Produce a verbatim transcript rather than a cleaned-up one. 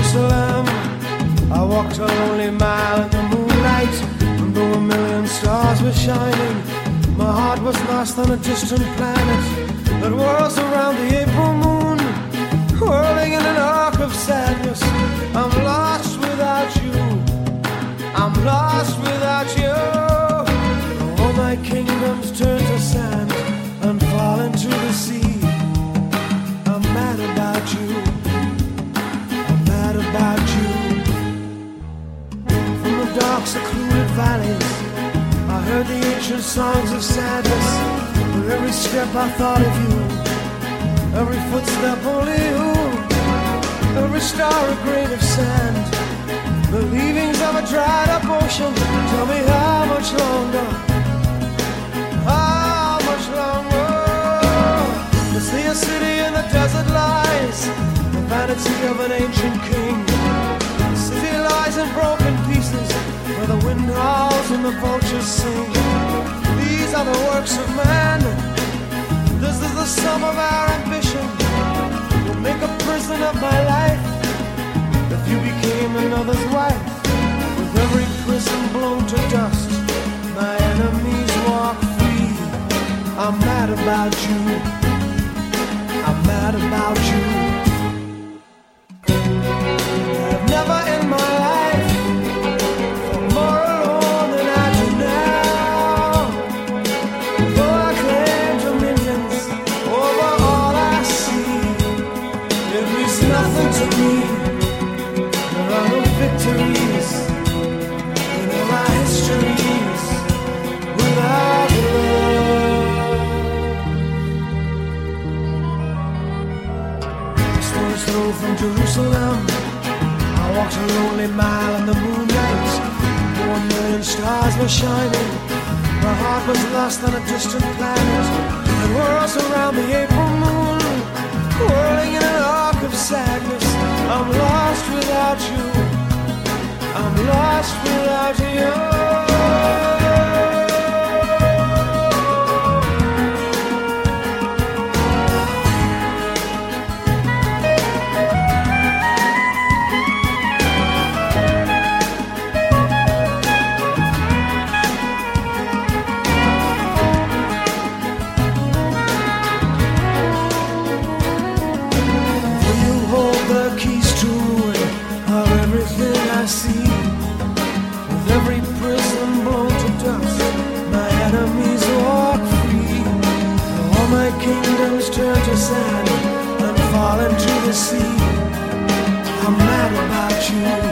Jerusalem. I walked a lonely mile in the moonlight, and though a million stars were shining, my heart was lost on a distant planet that whirls around the April moon, whirling in an arc of sadness. I'm lost without you, I'm lost without you. All my kingdoms turn to sand and fall into the sea. I'm mad about you, I'm mad about you. From the dark secluded valleys I heard the ancient songs of sadness. With every step I thought of you, every footstep only you, every star a grain of sand, the leavings of a dried up ocean. Tell me how much longer, how much longer? To see a city in the desert lies, the vanity of an ancient king. The city lies in broken pieces, where the wind howls and the vultures sing. These are the works of man, this is the sum of our ambition. You'll make a prison of my life if you became another's wife. With every prison blown to dust, my enemies walk free. I'm mad about you, I'm mad about you. I've never in my life felt more alone than I do now. Though I claim dominions over all I see, it means nothing to me. There are no victories in all our histories without love. The stone's throw from Jerusalem, I walked a lonely mile in the moonlight. One million stars were shining, my heart was lost on a distant planet that whirls around the April moon, whirling in an arc of sadness. I'm lost without you, I'm lost without you. I see, with every prison blown to dust, my enemies walk free. All my kingdoms turn to sand and fall into the sea. I'm mad about you.